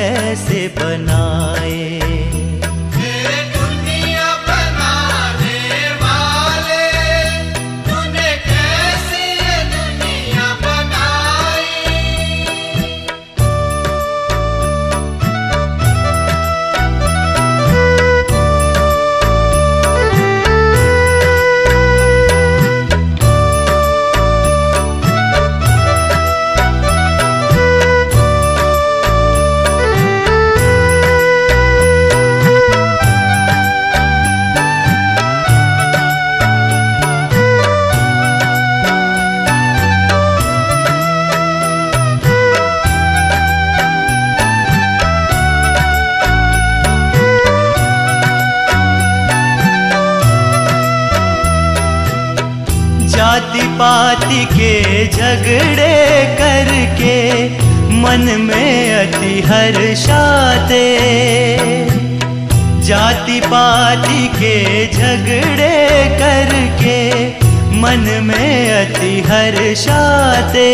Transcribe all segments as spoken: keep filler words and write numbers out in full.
कैसे बनाए। जाति पाति के झगड़े करके मन में अति हर्षाते। जाति पाति के झगड़े करके मन में अति हर्षाते।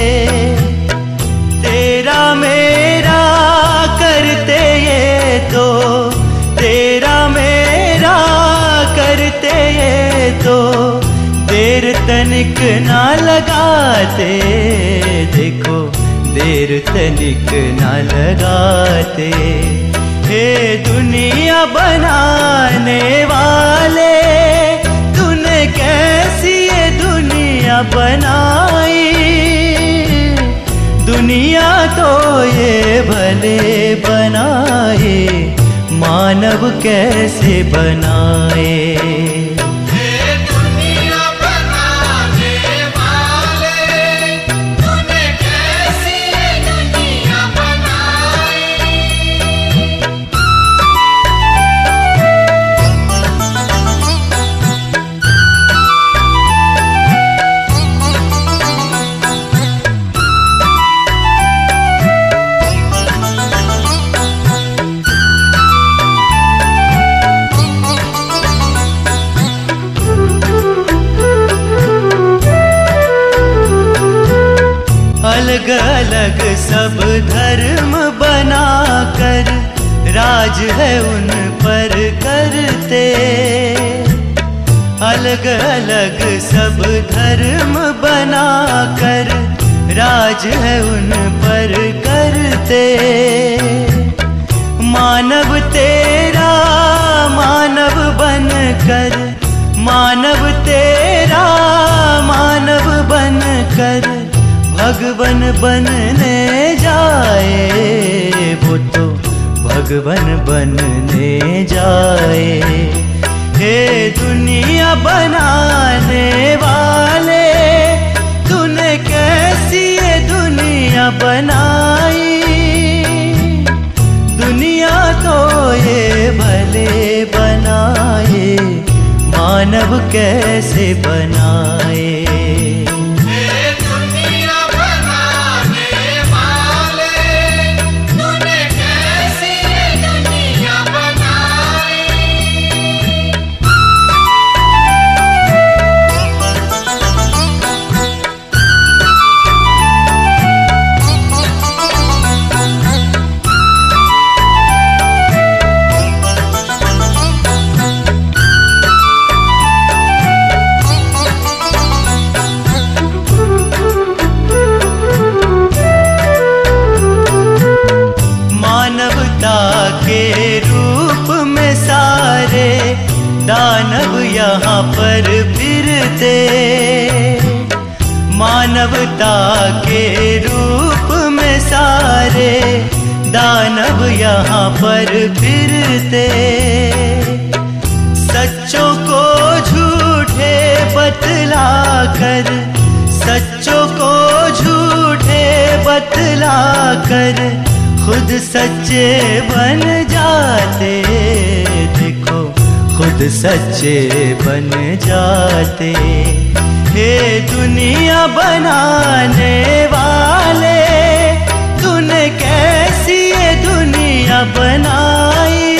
तेरा मेरा करते ये तो, तेरा मेरा करते ये तो देर तनिक ना लगाते। देखो देर तनिक ना लगाते। हे दुनिया बनाने वाले, तूने कैसी ये दुनिया बनाई। दुनिया तो ये भले बनाए, मानव कैसे बनाए। अलग अलग सब धर्म बनाकर राज है उन पर करते। अलग अलग सब धर्म बनाकर राज है उन पर करते। मानव तेरा मानव बनकर, मानव तेरा मानव बनकर भगवन बनने जाए। वो तो भगवन बनने जाए। हे दुनिया बनाने वाले, तूने कैसी ये दुनिया बनाई। दुनिया तो ये भले बनाए, मानव कैसे बनाए। के रूप में सारे दानव यहाँ पर फिरते। मानवता के रूप में सारे दानव यहाँ पर फिरते। सच्चों को झूठे बतला कर, सच्चों को झूठे बतला कर खुद सच्चे बन जाते। देखो खुद सच्चे बन जाते। हे दुनिया बनाने वाले, तूने कैसी ये दुनिया बनाई।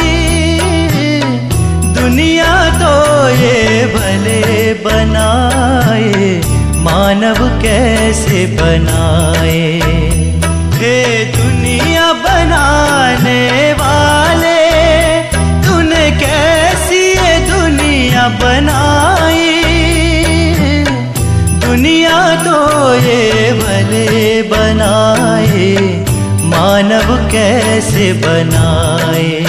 दुनिया तो ये भले बनाए, मानव कैसे बनाए। हे दुनिया बनाए दुनिया बनाई, दुनिया तो ये भले बनाए, मानव कैसे बनाए।